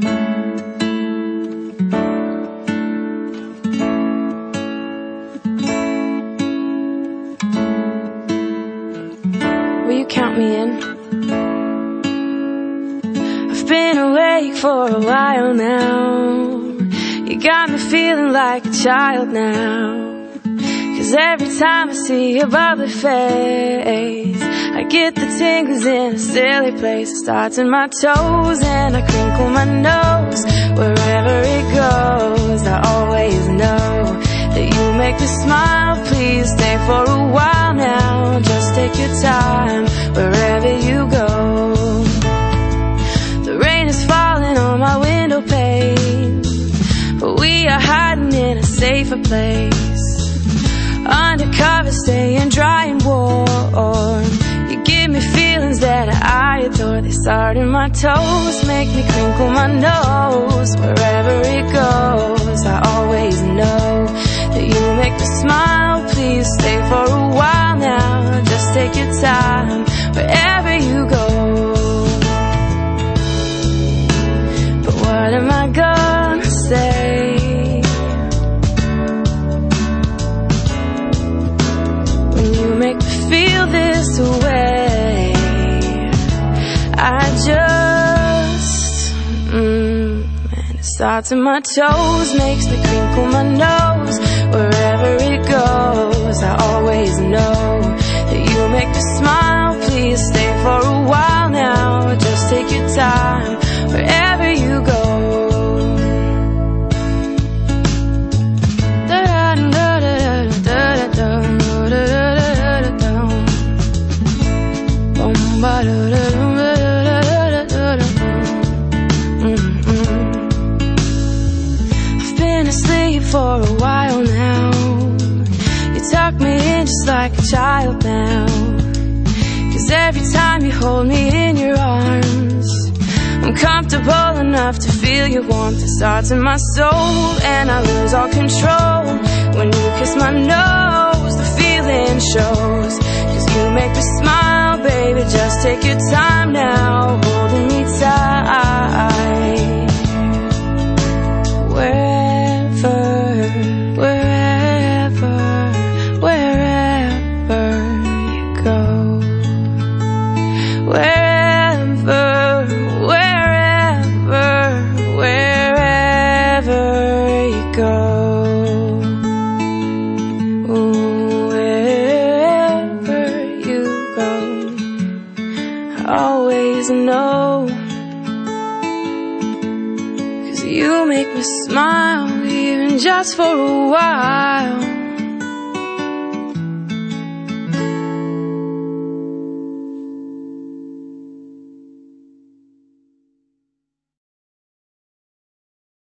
Will you count me in? I've been awake for a while now. You got me feeling like a child now. 'Cause every time I see your bubbly face, I get the tingles in a silly place. It starts in my toes and I crinkle my nose. Wherever it goes, I always know that you make me smile. Please stay for a while now. Just take your time wherever you go. The rain is falling on my window pane, but we are hiding in a safer place. Undercover, staying dry and warm. You give me feelings that I adore. They start in my toes, make me crinkle my nose. Wherever it goes, I always know that you make me smile. Please stay for a while now. Just take your time wherever you go. But what am I gonna say? Make me feel this way. I just and it starts in my toes, makes me crinkle my nose. Wherever it goes, I always know that you make me smile. Please stay for a while now. Just take your time wherever you go. I've been asleep for a while now. You tuck me in just like a child now. 'Cause every time you hold me in your arms, I'm comfortable enough to feel your warmth. It starts in my soul and I lose all control. When you kiss my nose, the feeling shows. 'Cause you make me smile, baby, just take your time now, holding me tight. Wherever you go. Wherever you go. Always know, 'cause you make me smile, even just for a while.